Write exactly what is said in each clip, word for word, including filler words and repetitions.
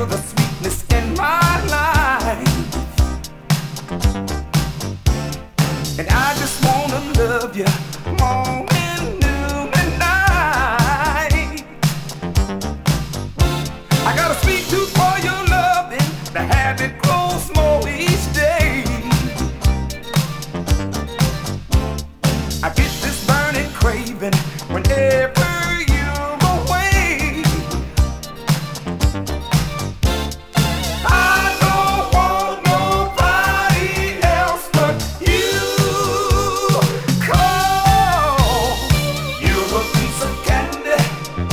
feel the sweetness in my life. And I just wanna love you morning, noon, and night. I got a sweet tooth for your loving, the habit grows more each day. I get this burning craving whenever you're away. I don't want nobody else but you. 'Cause you're a piece of candy,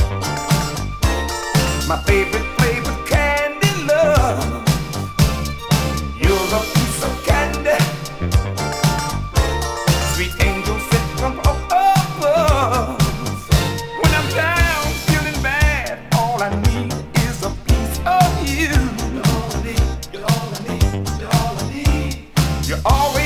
my favorite flavor candy love. You're a piece of candy, sweet angel sent from above. When I'm down, feeling bad, all I need is a piece of you. You're all I need, you're all I need, you're all I need. You're always